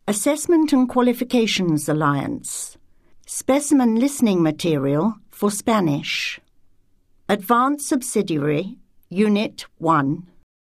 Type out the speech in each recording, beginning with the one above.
Assessment and Qualifications Alliance. Specimen listening material for Spanish. Advanced Subsidiary, Unit 1.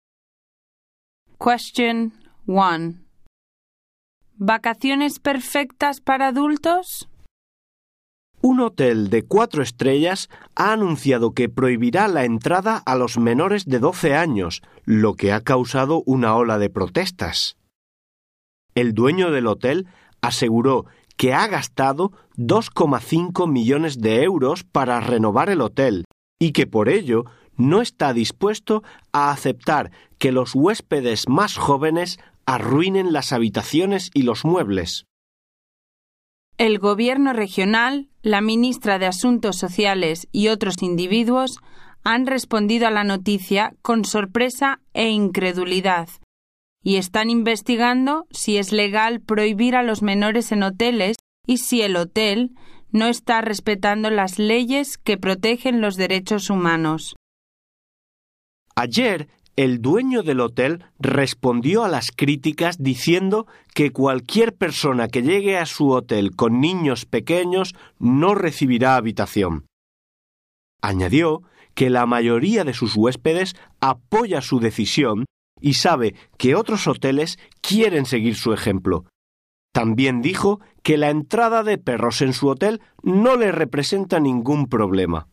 Question 1. ¿Vacaciones perfectas para adultos? Un hotel de 4 estrellas ha anunciado que prohibirá la entrada a los menores de 12 años, lo que ha causado una ola de protestas. El dueño del hotel aseguró que ha gastado 2,5 millones de euros para renovar el hotel y que por ello no está dispuesto a aceptar que los huéspedes más jóvenes arruinen las habitaciones y los muebles. El gobierno regional, la ministra de Asuntos Sociales y otros individuos han respondido a la noticia con sorpresa e incredulidad y están investigando si es legal prohibir a los menores en hoteles y si el hotel no está respetando las leyes que protegen los derechos humanos. Ayer, el dueño del hotel respondió a las críticas diciendo que cualquier persona que llegue a su hotel con niños pequeños no recibirá habitación. Añadió que la mayoría de sus huéspedes apoya su decisión y sabe que otros hoteles quieren seguir su ejemplo. También dijo que la entrada de perros en su hotel no le representa ningún problema.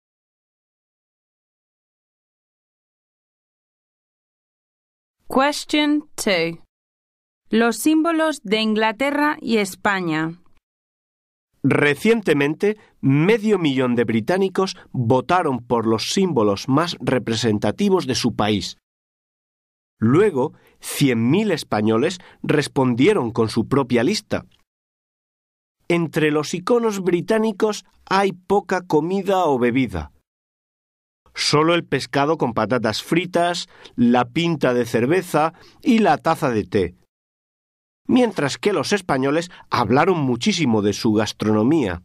Question 2. Los símbolos de Inglaterra y España. Recientemente, 500.000 de británicos votaron por los símbolos más representativos de su país. Luego, 100.000 españoles respondieron con su propia lista. Entre los iconos británicos hay poca comida o bebida. Solo el pescado con patatas fritas, la pinta de cerveza y la taza de té. Mientras que los españoles hablaron muchísimo de su gastronomía.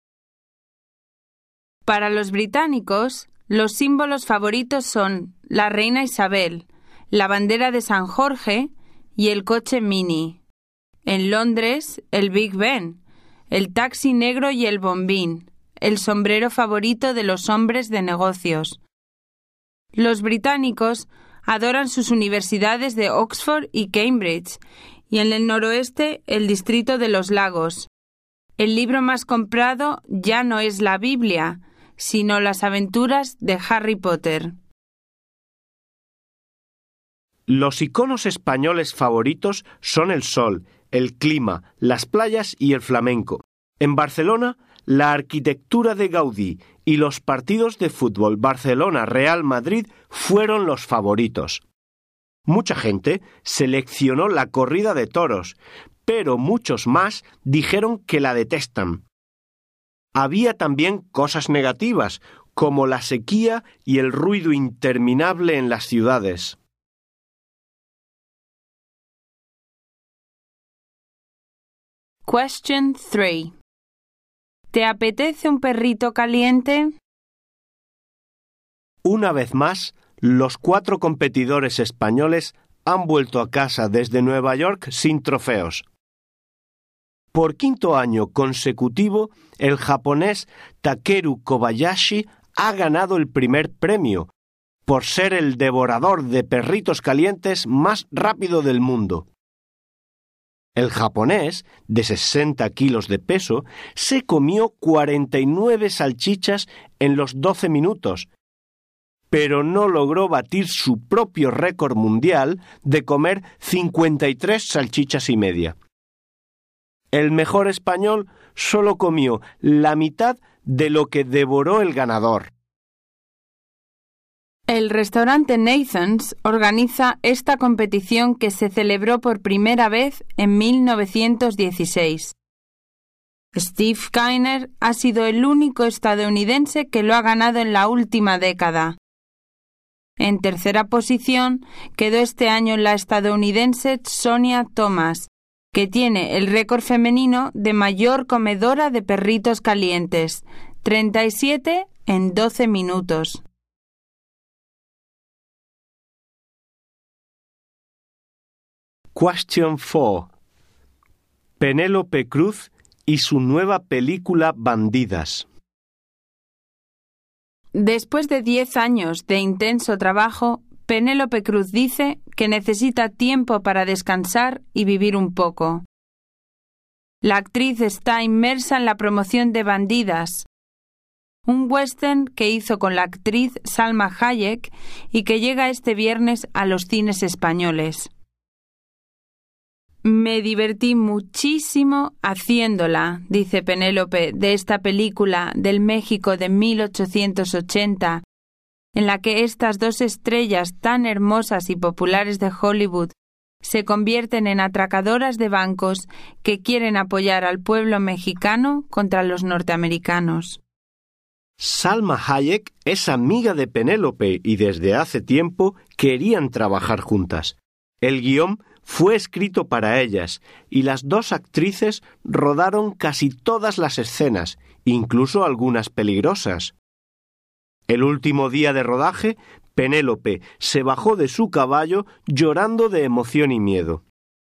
Para los británicos, los símbolos favoritos son la reina Isabel, la bandera de San Jorge y el coche Mini. En Londres, el Big Ben, el taxi negro y el bombín, el sombrero favorito de los hombres de negocios. Los británicos adoran sus universidades de Oxford y Cambridge, y en el noroeste el distrito de los lagos. El libro más comprado ya no es la Biblia, sino las aventuras de Harry Potter. Los iconos españoles favoritos son el sol, el clima, las playas y el flamenco. En Barcelona, la arquitectura de Gaudí y los partidos de fútbol Barcelona-Real Madrid fueron los favoritos. Mucha gente seleccionó la corrida de toros, pero muchos más dijeron que la detestan. Había también cosas negativas, como la sequía y el ruido interminable en las ciudades. Question 3. ¿Te apetece un perrito caliente? Una vez más, los 4 competidores españoles han vuelto a casa desde Nueva York sin trofeos. Por 5º año consecutivo, el japonés Takeru Kobayashi ha ganado el primer premio, por ser el devorador de perritos calientes más rápido del mundo. El japonés, de 60 kilos de peso, se comió 49 salchichas en los 12 minutos, pero no logró batir su propio récord mundial de comer 53 salchichas y media. El mejor español solo comió la mitad de lo que devoró el ganador. El restaurante Nathan's organiza esta competición que se celebró por primera vez en 1916. Steve Kiner ha sido el único estadounidense que lo ha ganado en la última década. En tercera posición quedó este año la estadounidense Sonia Thomas, que tiene el récord femenino de mayor comedora de perritos calientes, 37 en 12 minutos. Question 4. Penélope Cruz y su nueva película Bandidas. Después de 10 años de intenso trabajo, Penélope Cruz dice que necesita tiempo para descansar y vivir un poco. La actriz está inmersa en la promoción de Bandidas, un western que hizo con la actriz Salma Hayek y que llega este viernes a los cines españoles. Me divertí muchísimo haciéndola, dice Penélope, de esta película del México de 1880, en la que estas dos estrellas tan hermosas y populares de Hollywood se convierten en atracadoras de bancos que quieren apoyar al pueblo mexicano contra los norteamericanos. Salma Hayek es amiga de Penélope y desde hace tiempo querían trabajar juntas. El guión fue escrito para ellas y las dos actrices rodaron casi todas las escenas, incluso algunas peligrosas. El último día de rodaje, Penélope se bajó de su caballo llorando de emoción y miedo.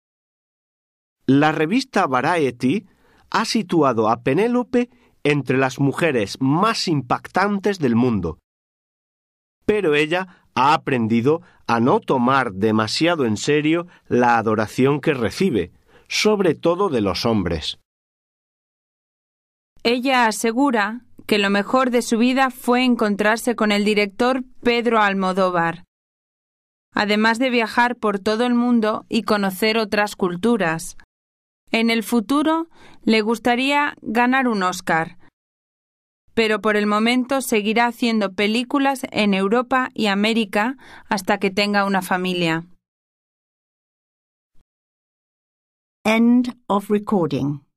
La revista Variety ha situado a Penélope entre las mujeres más impactantes del mundo, pero ella ha aprendido a no tomar demasiado en serio la adoración que recibe, sobre todo de los hombres. Ella asegura que lo mejor de su vida fue encontrarse con el director Pedro Almodóvar, además de viajar por todo el mundo y conocer otras culturas. En el futuro le gustaría ganar un Oscar, pero por el momento seguirá haciendo películas en Europa y América hasta que tenga una familia. End of recording.